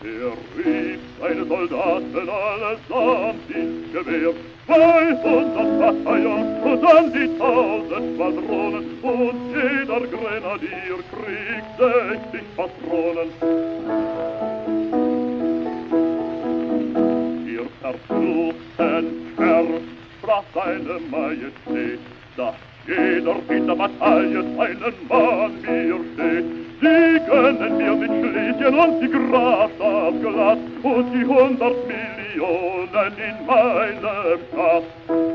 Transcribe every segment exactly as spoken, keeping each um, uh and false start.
Er rief seine Soldaten allesamt ins Gewehr, zweihundert Bataillons und an die tausend Schwadronen, und jeder Grenadier kriegt sechzig Patronen. Ihr verfluchten Herr, sprach seine Majestät, dass jeder in der Bataille seinen Mann mir steht. Sie gönnen mir mit Schlesien und die Grafschaft Glas und die hundert Millionen in meinem Schatz.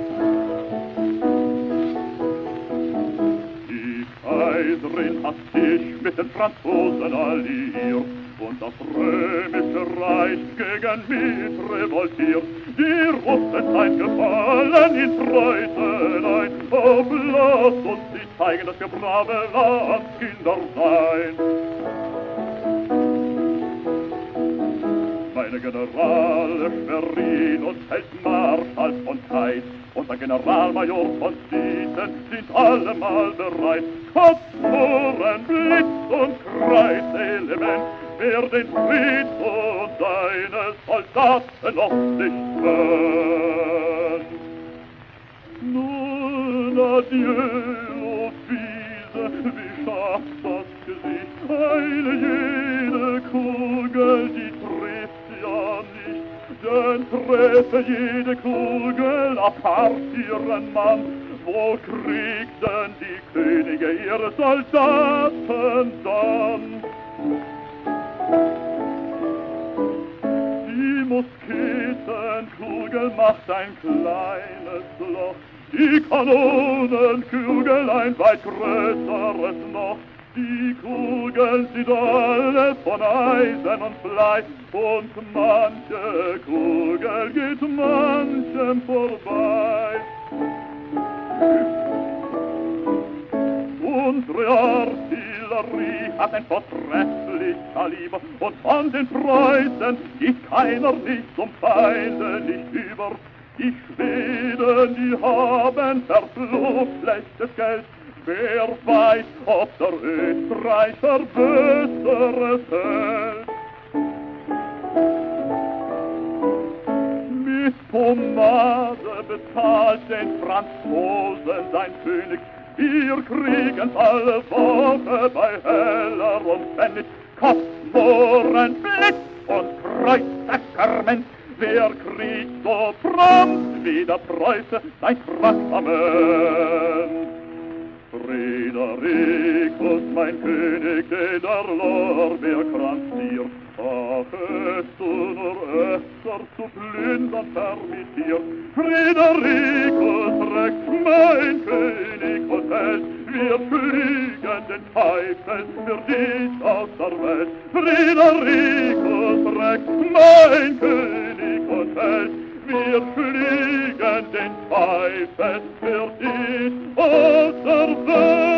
Die Kaiserin hat sich mit den Franzosen alliiert und das römische Reich gegen mich revoltiert. Die Russen seien gefallen in Preußelein, oh, lasst uns sie zeigen, dass wir brave Landskinder sein. Meine Generale Schwerin und Feldmarschall von Theiss und der Generalmajor von Zieten sind allemal bereit. Kopf, Mohren, Blitz und Kreiselement, wer den Fried und seine Soldaten noch nicht kennt. Nun, adieu, Office, wie schafft das Gesicht? Eine jede Kugel, die trifft ja nicht, denn treffe jede Kugel apart ihren Mann. Wo kriegt denn die Könige ihre Soldaten dann? Die Musketenkugel macht ein kleines Loch, die Kanonenkugel ein weit größeres noch. Die Kugeln sind alle von Eisen und Blei, und manche Kugel geht manchem vorbei. Unsere Artillerie hat ein vortrefflich Kaliber, und von den Preußen geht keiner nicht zum Feinde nicht über. Die Schweden, die haben verflucht schlechtes Geld, wer weiß, ob der Österreicher Besseres hält. Mit Pomade bezahlt den Franzosen sein König, wir kriegen's alle Woche bei heller und Pfennig. Kopf, Mohren, Blitz und Kreuzeskarment, wer kriegt so prompt wie der Preuße sein Traktament? Friedericus, mein König, den der Lorbeerkranz dir, achest du nur öfter zu plündern permittiert. Friedericus Rex, mein König und Held, wir fliegen den Teufel für dich aus der Welt. Friedericus Rex, mein König und Held, wir fliegen den Teufel für dich aus der Welt.